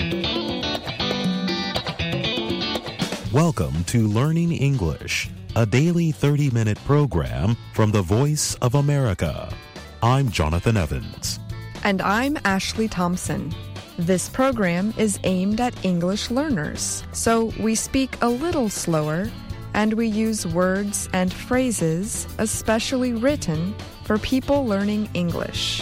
Welcome to Learning English, a daily 30-minute program from the Voice of America. I'm Jonathan Evans. And I'm Ashley Thompson. This program is aimed at English learners, so we speak a little slower and we use words and phrases especially written for people learning English.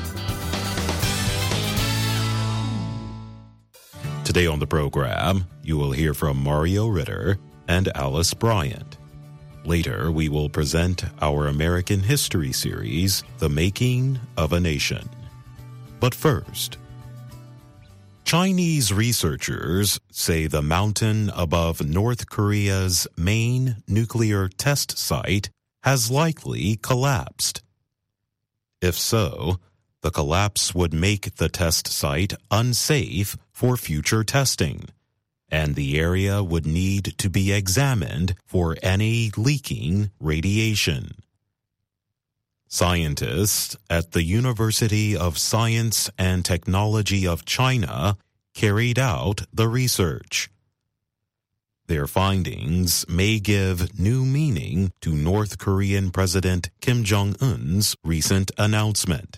Today on the program, you will hear from Mario Ritter and Alice Bryant. Later, we will present our American history series, The Making of a Nation. But first, Chinese researchers say the mountain above North Korea's main nuclear test site has likely collapsed. If so, the collapse would make the test site unsafe for future testing, and the area would need to be examined for any leaking radiation. Scientists at the University of Science and Technology of China carried out the research. Their findings may give new meaning to North Korean President Kim Jong-un's recent announcement.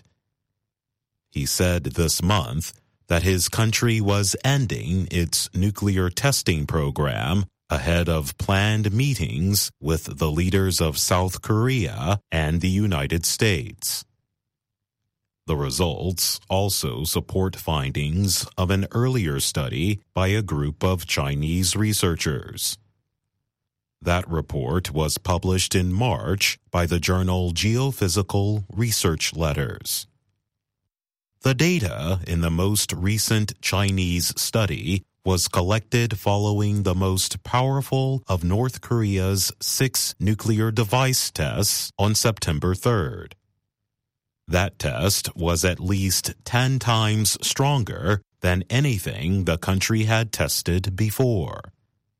He said this month that his country was ending its nuclear testing program ahead of planned meetings with the leaders of South Korea and the United States. The results also support findings of an earlier study by a group of Chinese researchers. That report was published in March by the journal Geophysical Research Letters. The data in the most recent Chinese study was collected following the most powerful of North Korea's 6 nuclear device tests on September 3rd. That test was at least 10 times stronger than anything the country had tested before.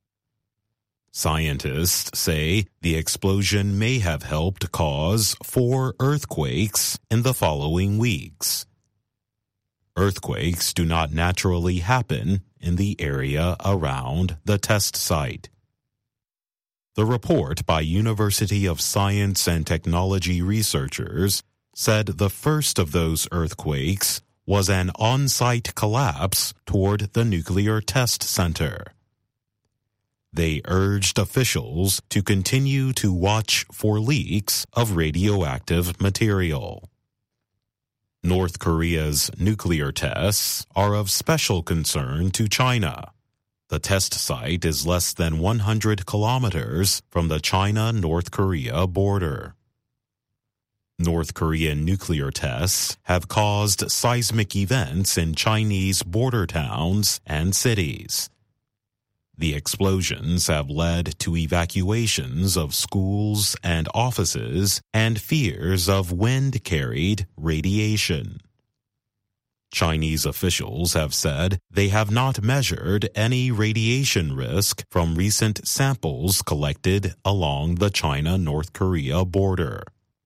Scientists say the explosion may have helped cause 4 earthquakes in the following weeks. Earthquakes do not naturally happen in the area around the test site. The report by University of Science and Technology researchers said the first of those earthquakes was an on-site collapse toward the nuclear test center. They urged officials to continue to watch for leaks of radioactive material. North Korea's nuclear tests are of special concern to China. The test site is less than 100 kilometers from the China-North Korea border. North Korean nuclear tests have caused seismic events in Chinese border towns and cities. The explosions have led to evacuations of schools and offices and fears of wind-carried radiation. Chinese officials have said they have not measured any radiation risk from recent samples collected along the China-North Korea border.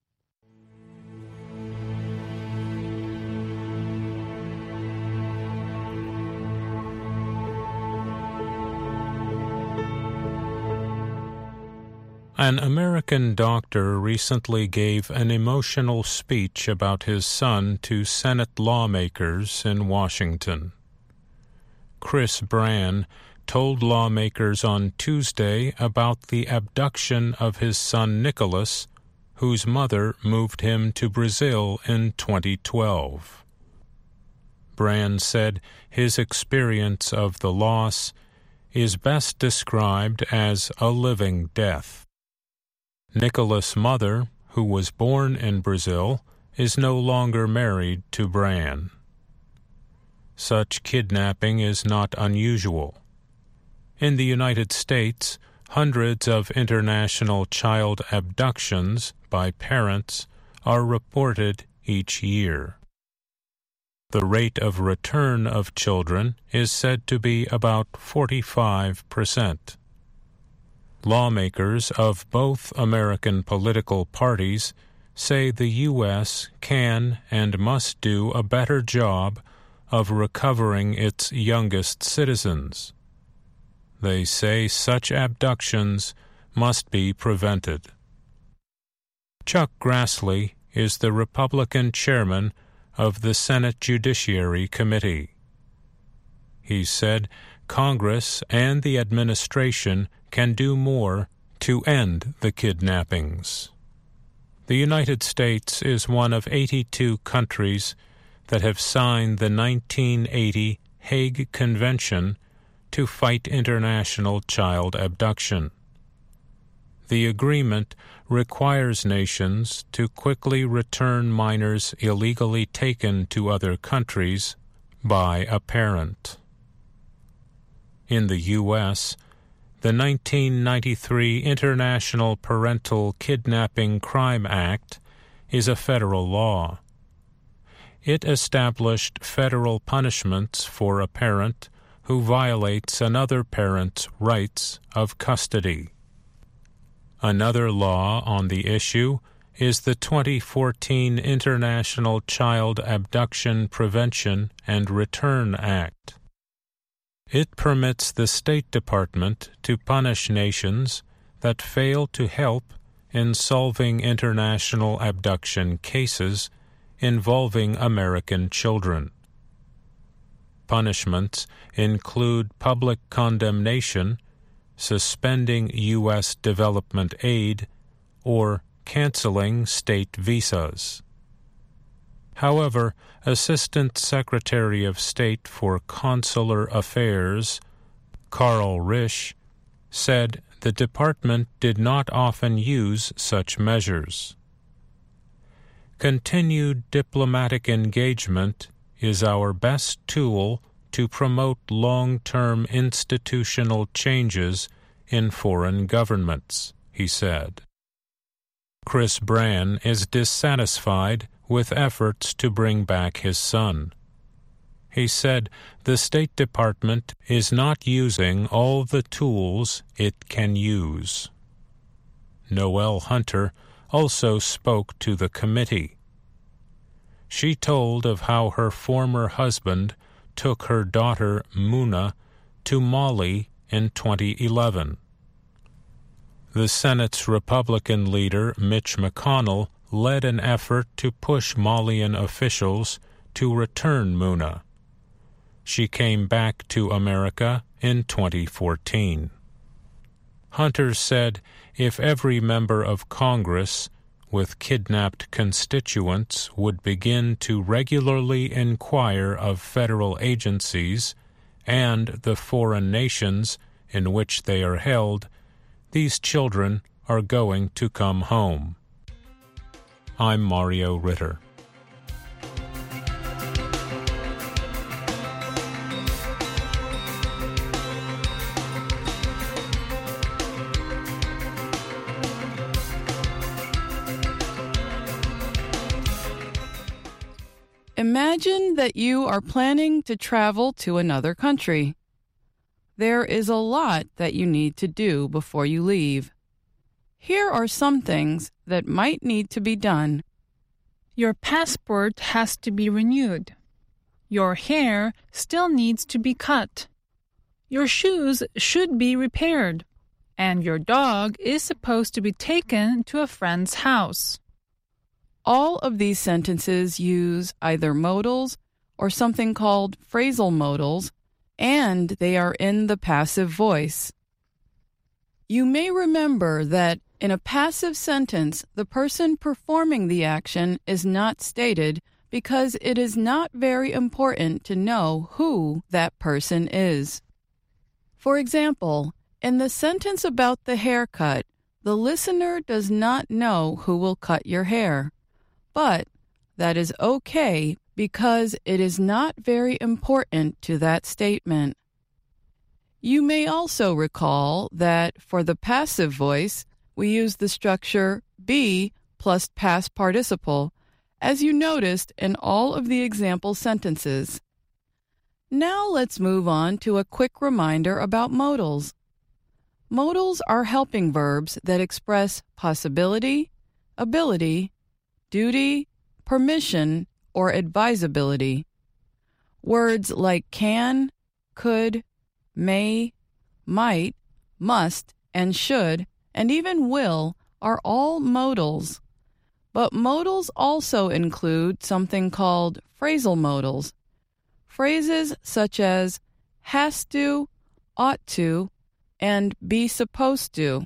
An American doctor recently gave an emotional speech about his son to Senate lawmakers in Washington. Chris Brann told lawmakers on Tuesday about the abduction of his son Nicholas, whose mother moved him to Brazil in 2012. Brann said his experience of the loss is best described as a living death. Nicholas' mother, who was born in Brazil, is no longer married to Brann. Such kidnapping is not unusual. In the United States, hundreds of international child abductions by parents are reported each year. The rate of return of children is said to be about 45%. Lawmakers of both American political parties say the U.S. can and must do a better job of recovering its youngest citizens. They say such abductions must be prevented. Chuck Grassley is the Republican chairman of the Senate Judiciary Committee. He said Congress and the administration can do more to end the kidnappings. The United States is one of 82 countries that have signed the 1980 Hague Convention to fight international child abduction. The agreement requires nations to quickly return minors illegally taken to other countries by a parent. In the U.S., the 1993 International Parental Kidnapping Crime Act is a federal law. It established federal punishments for a parent who violates another parent's rights of custody. Another law on the issue is the 2014 International Child Abduction Prevention and Return Act. It permits the State Department to punish nations that fail to help in solving international abduction cases involving American children. Punishments include public condemnation, suspending U.S. development aid, or canceling state visas. However, Assistant Secretary of State for Consular Affairs, Carl Risch, said the department did not often use such measures. Continued diplomatic engagement is our best tool to promote long-term institutional changes in foreign governments, he said. Chris Brann is dissatisfied with efforts to bring back his son. He said the State Department is not using all the tools it can use. Noelle Hunter also spoke to the committee. She told of how her former husband took her daughter, Muna, to Mali in 2011. The Senate's Republican leader, Mitch McConnell, led an effort to push Malian officials to return Muna. She came back to America in 2014. Hunter said if every member of Congress with kidnapped constituents would begin to regularly inquire of federal agencies and the foreign nations in which they are held, these children are going to come home. I'm Mario Ritter. Imagine that you are planning to travel to another country. There is a lot that you need to do before you leave. Here are some things that might need to be done. Your passport has to be renewed. Your hair still needs to be cut. Your shoes should be repaired. And your dog is supposed to be taken to a friend's house. All of these sentences use either modals or something called phrasal modals, and they are in the passive voice. You may remember that in a passive sentence, the person performing the action is not stated because it is not very important to know who that person is. For example, in the sentence about the haircut, the listener does not know who will cut your hair. But that is okay because it is not very important to that statement. You may also recall that for the passive voice, we use the structure be plus past participle, as you noticed in all of the example sentences. Now let's move on to a quick reminder about modals. Modals are helping verbs that express possibility, ability, duty, permission, or advisability. Words like can, could, may, might, must, and should, and even will are all modals. But modals also include something called phrasal modals. Phrases such as has to, ought to, and be supposed to.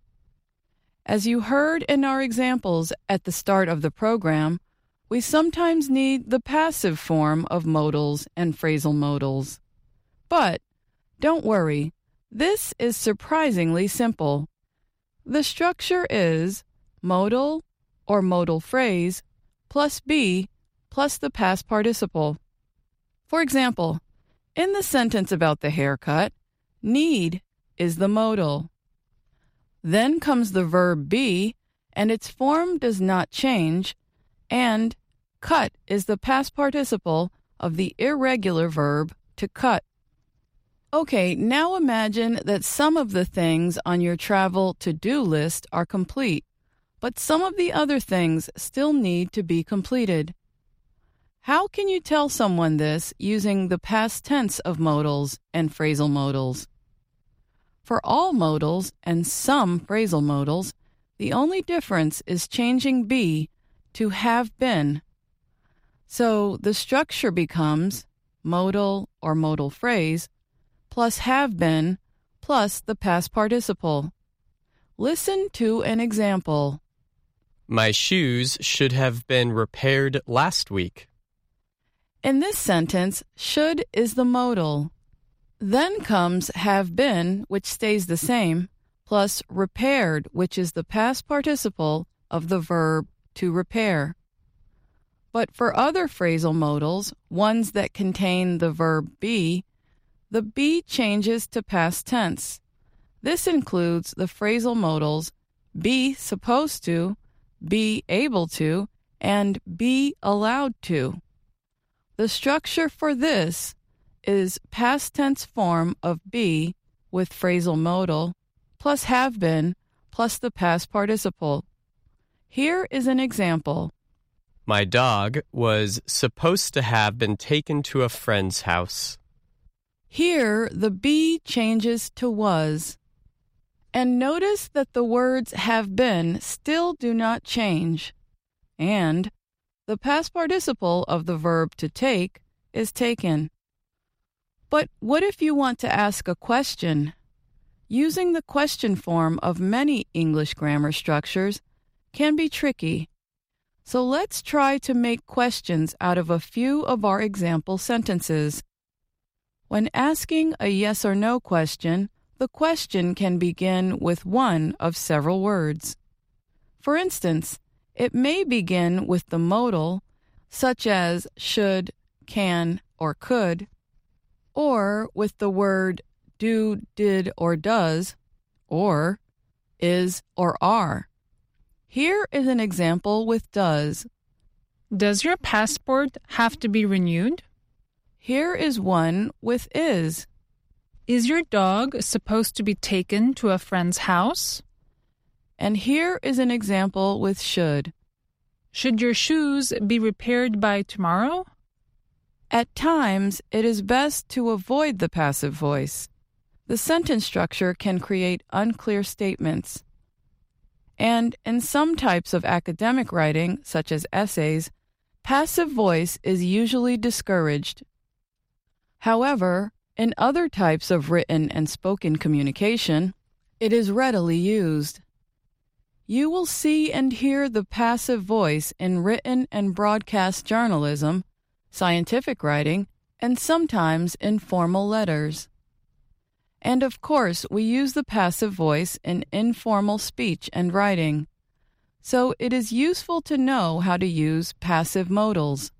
As you heard in our examples at the start of the program, we sometimes need the passive form of modals and phrasal modals. But don't worry, this is surprisingly simple. The structure is modal or modal phrase plus be plus the past participle. For example, in the sentence about the haircut, need is the modal. Then comes the verb be, and its form does not change, and cut is the past participle of the irregular verb to cut. Okay, now imagine that some of the things on your travel to-do list are complete, but some of the other things still need to be completed. How can you tell someone this using the past tense of modals and phrasal modals? For all modals and some phrasal modals, the only difference is changing be to have been. So the structure becomes modal or modal phrase plus have been plus the past participle. Listen to an example. My shoes should have been repaired last week. In this sentence, should is the modal. Then comes have been, which stays the same, plus repaired, which is the past participle of the verb to repair. But for other phrasal modals, ones that contain the verb be, the be changes to past tense. This includes the phrasal modals be supposed to, be able to, and be allowed to. The structure for this is past tense form of be with phrasal modal plus have been plus the past participle. Here is an example. My dog was supposed to have been taken to a friend's house. Here, the be changes to was. And notice that the words have been still do not change. And the past participle of the verb to take is taken. But what if you want to ask a question? Using the question form of many English grammar structures can be tricky. So let's try to make questions out of a few of our example sentences. When asking a yes or no question, the question can begin with one of several words. For instance, it may begin with the modal, such as should, can, or could, or with the word do, did, or does, or is or are. Here is an example with does. Does your passport have to be renewed? Here is one with is. Is your dog supposed to be taken to a friend's house? And here is an example with should. Should your shoes be repaired by tomorrow? At times, it is best to avoid the passive voice. The sentence structure can create unclear statements. And in some types of academic writing, such as essays, passive voice is usually discouraged. However, in other types of written and spoken communication, it is readily used. You will see and hear the passive voice in written and broadcast journalism, scientific writing, and sometimes in formal letters. And of course, we use the passive voice in informal speech and writing. So it is useful to know how to use passive modals.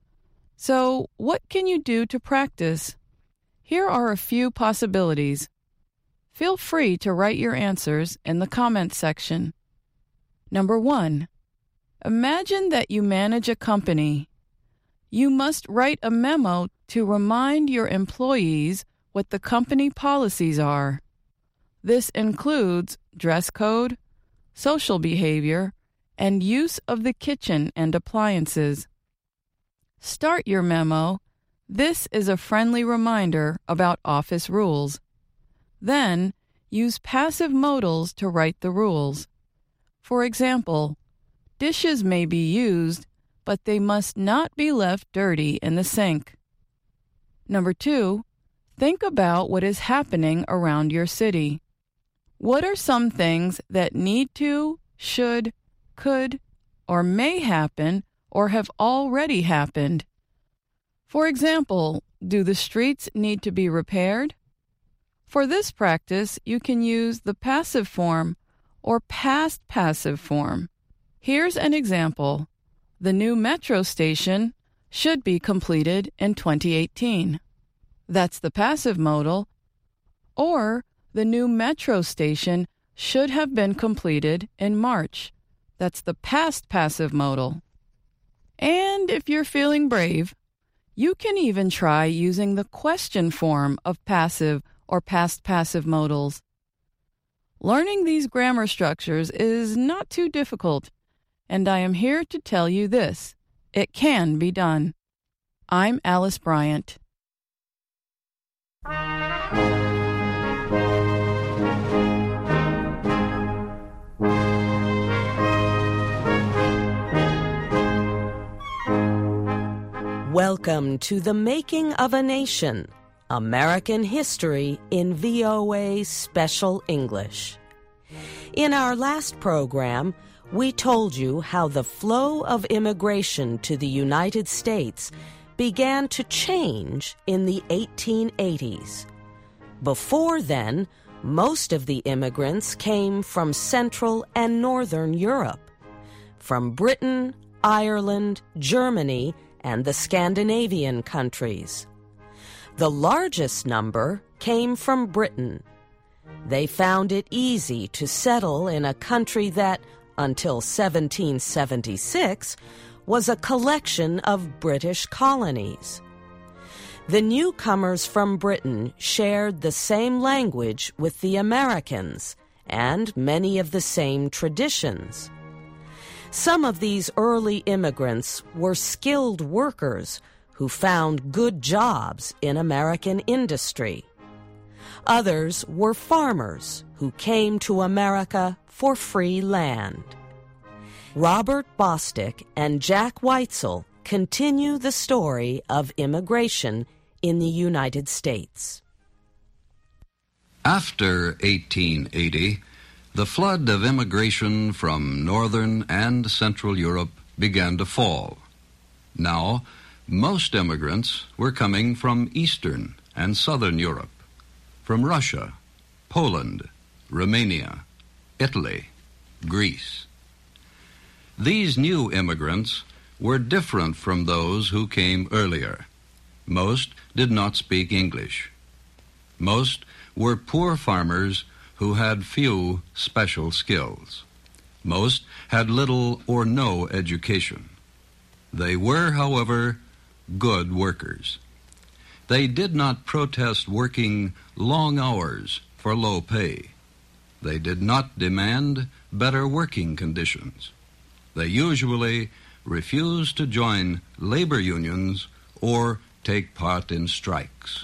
So what can you do to practice? Here are a few possibilities. Feel free to write your answers in the comments section. Number 1. Imagine that you manage a company. You must write a memo to remind your employees what the company policies are. This includes dress code, social behavior, and use of the kitchen and appliances. Start your memo, This is a friendly reminder about office rules. Then, use passive modals to write the rules. For example, dishes may be used, but they must not be left dirty in the sink. Number 2, think about what is happening around your city. What are some things that need to, should, could, or may happen or have already happened? For example, do the streets need to be repaired? For this practice, you can use the passive form or past passive form. Here's an example. The new metro station should be completed in 2018. That's the passive modal. Or, the new metro station should have been completed in March. That's the past passive modal. And if you're feeling brave, you can even try using the question form of passive or past passive modals. Learning these grammar structures is not too difficult, and I am here to tell you this: it can be done. I'm Alice Bryant. Welcome to The Making of a Nation, American History in VOA Special English. In our last program, we told you how the flow of immigration to the United States began to change in the 1880s. Before then, most of the immigrants came from Central and Northern Europe, from Britain, Ireland, Germany, and the Scandinavian countries. The largest number came from Britain. They found it easy to settle in a country that, until 1776, was a collection of British colonies. The newcomers from Britain shared the same language with the Americans and many of the same traditions. Some of these early immigrants were skilled workers who found good jobs in American industry. Others were farmers who came to America for free land. Robert Bostick and Jack Weitzel continue the story of immigration in the United States. After 1880, the flood of immigration from Northern and Central Europe began to fall. Now, most immigrants were coming from Eastern and Southern Europe, from Russia, Poland, Romania, Italy, Greece. These new immigrants were different from those who came earlier. Most did not speak English. Most were poor farmers who had few special skills. Most had little or no education. They were, however, good workers. They did not protest working long hours for low pay. They did not demand better working conditions. They usually refused to join labor unions or take part in strikes.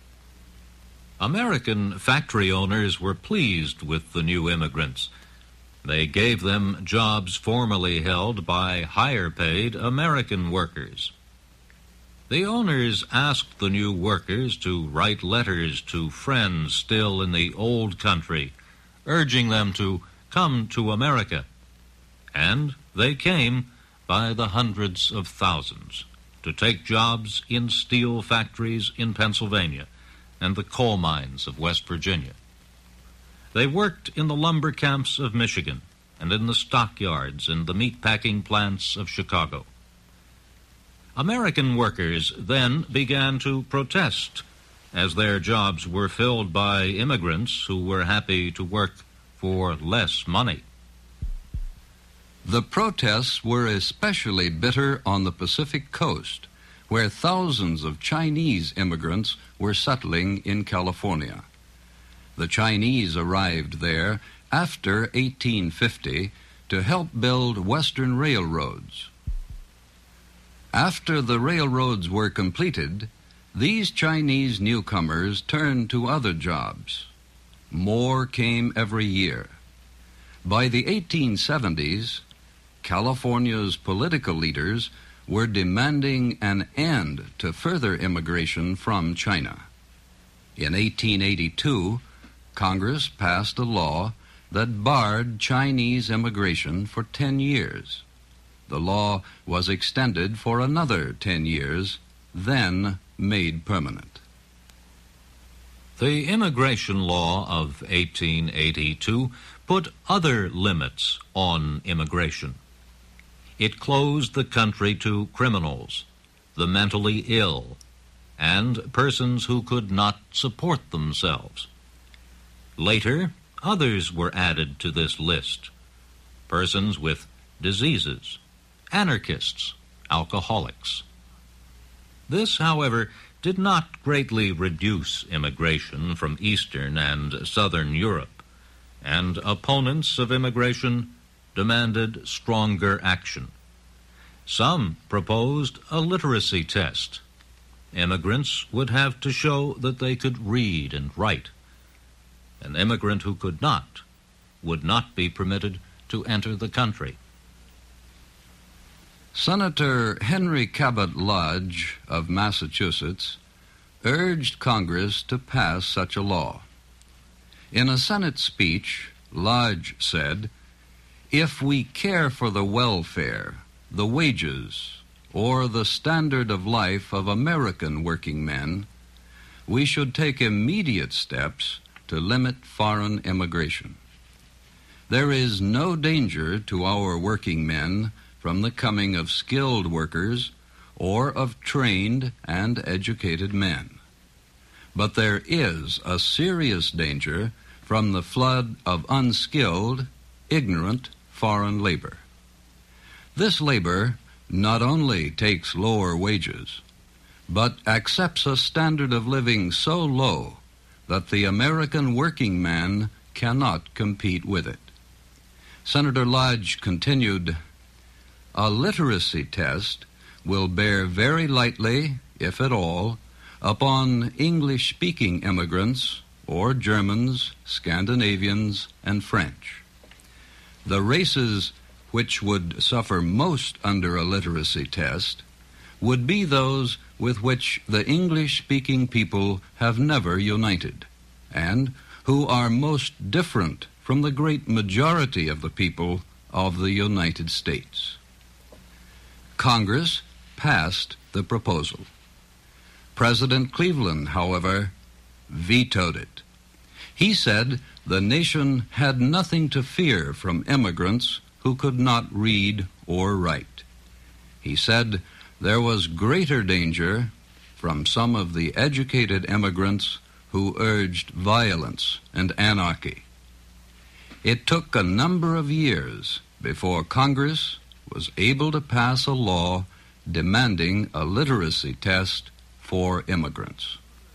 American factory owners were pleased with the new immigrants. They gave them jobs formerly held by higher-paid American workers. The owners asked the new workers to write letters to friends still in the old country, urging them to come to America. And they came by the hundreds of thousands to take jobs in steel factories in Pennsylvania and the coal mines of West Virginia. They worked in the lumber camps of Michigan and in the stockyards and the meatpacking plants of Chicago. American workers then began to protest as their jobs were filled by immigrants who were happy to work for less money. The protests were especially bitter on the Pacific Coast, where thousands of Chinese immigrants were settling in California. The Chinese arrived there after 1850 to help build Western railroads. After the railroads were completed, these Chinese newcomers turned to other jobs. More came every year. By the 1870s, California's political leaders were demanding an end to further immigration from China. In 1882, Congress passed a law that barred Chinese immigration for 10 years. The law was extended for another 10 years, then made permanent. The immigration law of 1882 put other limits on immigration. It closed the country to criminals, the mentally ill, and persons who could not support themselves. Later, others were added to this list: persons with diseases, anarchists, alcoholics. This, however, did not greatly reduce immigration from Eastern and Southern Europe, and opponents of immigration demanded stronger action. Some proposed a literacy test. Immigrants would have to show that they could read and write. An immigrant who could not would not be permitted to enter the country. Senator Henry Cabot Lodge of Massachusetts urged Congress to pass such a law. In a Senate speech, Lodge said, "If we care for the welfare, the wages, or the standard of life of American working men, we should take immediate steps to limit foreign immigration. There is no danger to our working men from the coming of skilled workers or of trained and educated men. But there is a serious danger from the flood of unskilled, ignorant foreign labor. This labor not only takes lower wages, but accepts a standard of living so low that the American working man cannot compete with it." Senator Lodge continued, "A literacy test will bear very lightly, if at all, upon English-speaking immigrants or Germans, Scandinavians, and French. The races which would suffer most under a literacy test would be those with which the English-speaking people have never united, and who are most different from the great majority of the people of the United States." Congress passed the proposal. President Cleveland, however, vetoed it. He said the nation had nothing to fear from immigrants who could not read or write. He said there was greater danger from some of the educated immigrants who urged violence and anarchy. It took a number of years before Congress was able to pass a law demanding a literacy test for immigrants.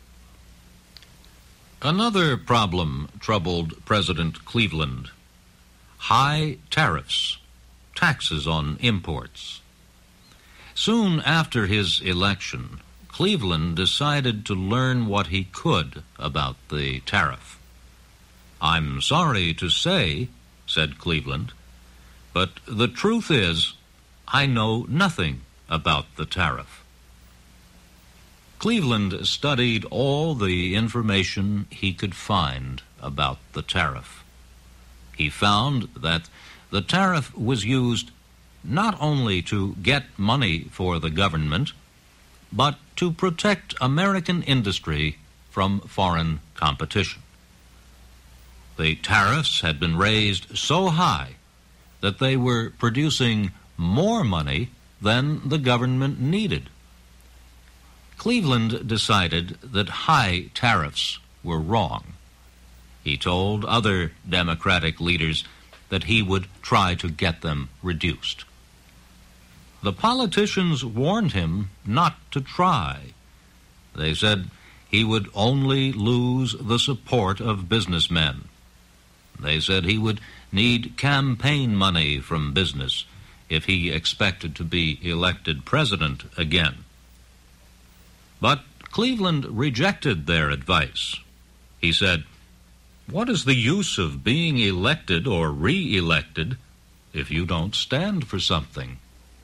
Another problem troubled President Cleveland: high tariffs, taxes on imports. Soon after his election, Cleveland decided to learn what he could about the tariff. "I'm sorry to say," said Cleveland, "but the truth is, I know nothing about the tariff." Cleveland studied all the information he could find about the tariff. He found that the tariff was used not only to get money for the government, but to protect American industry from foreign competition. The tariffs had been raised so high that they were producing more money than the government needed. Cleveland decided that high tariffs were wrong. He told other Democratic leaders that he would try to get them reduced. The politicians warned him not to try. They said he would only lose the support of businessmen. They said he would need campaign money from business if he expected to be elected president again. But Cleveland rejected their advice. He said, "What is the use of being elected or re-elected if you don't stand for something?"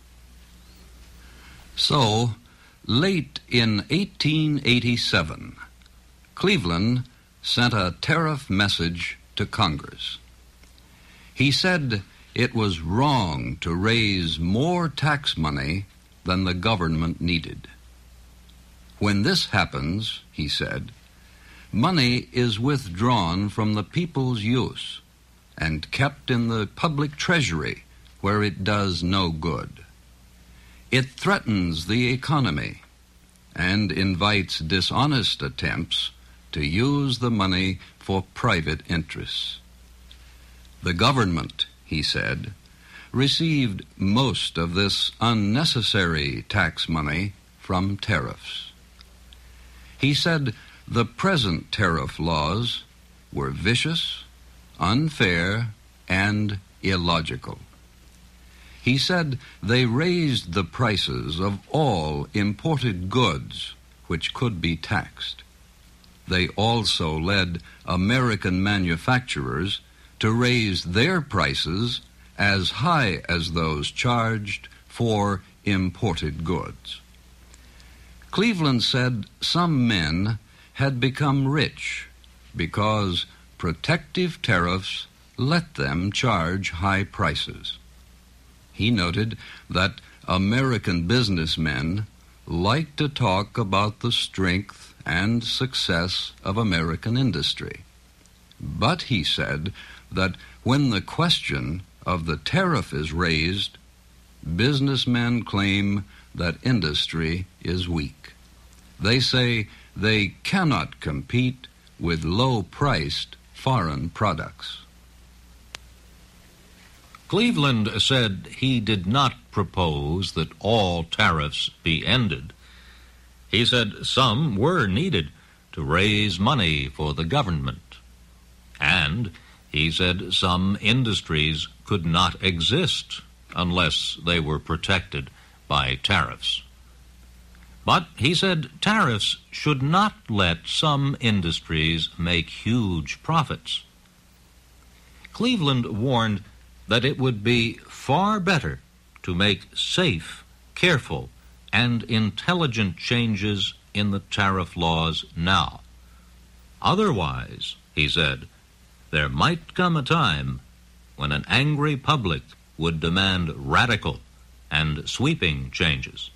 So, late in 1887, Cleveland sent a tariff message to Congress. He said it was wrong to raise more tax money than the government needed. When this happens, he said, money is withdrawn from the people's use and kept in the public treasury where it does no good. It threatens the economy and invites dishonest attempts to use the money for private interests. The government, he said, received most of this unnecessary tax money from tariffs. He said the present tariff laws were vicious, unfair, and illogical. He said they raised the prices of all imported goods which could be taxed. They also led American manufacturers to raise their prices as high as those charged for imported goods. Cleveland said some men had become rich because protective tariffs let them charge high prices. He noted that American businessmen liked to talk about the strength and success of American industry. But he said that when the question of the tariff is raised, businessmen claim that industry is weak. They say they cannot compete with low-priced foreign products. Cleveland said he did not propose that all tariffs be ended. He said some were needed to raise money for the government. And he said some industries could not exist unless they were protected by tariffs. But he said tariffs should not let some industries make huge profits. Cleveland warned that it would be far better to make safe, careful, and intelligent changes in the tariff laws now. Otherwise, he said, there might come a time when an angry public would demand radical and sweeping changes.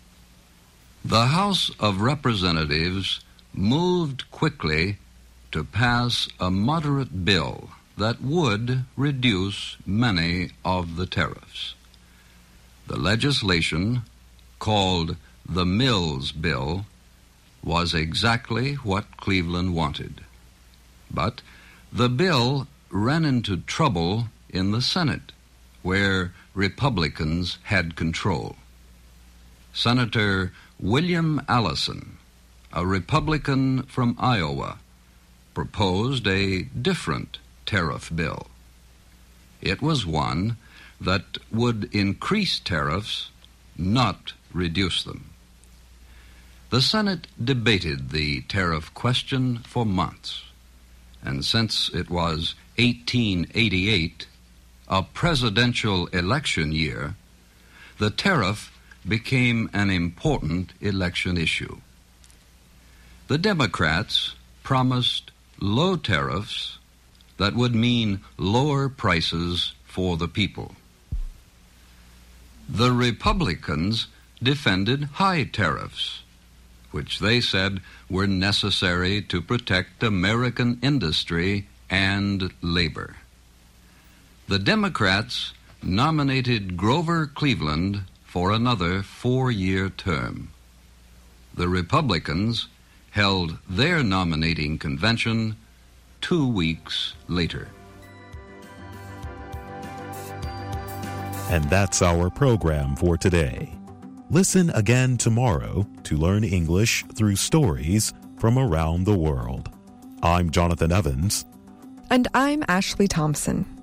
The House of Representatives moved quickly to pass a moderate bill that would reduce many of the tariffs. The legislation, called the Mills Bill, was exactly what Cleveland wanted. But the bill ran into trouble in the Senate, where Republicans had control. Senator William Allison, a Republican from Iowa, proposed a different tariff bill. It was one that would increase tariffs, not reduce them. The Senate debated the tariff question for months, and since it was 1888, a presidential election year, the tariff became an important election issue. The Democrats promised low tariffs that would mean lower prices for the people. The Republicans defended high tariffs, which they said were necessary to protect American industry and labor. The Democrats nominated Grover Cleveland for another 4-year term. The Republicans held their nominating convention 2 weeks later. And that's our program for today. Listen again tomorrow to learn English through stories from around the world. I'm Jonathan Evans. And I'm Ashley Thompson.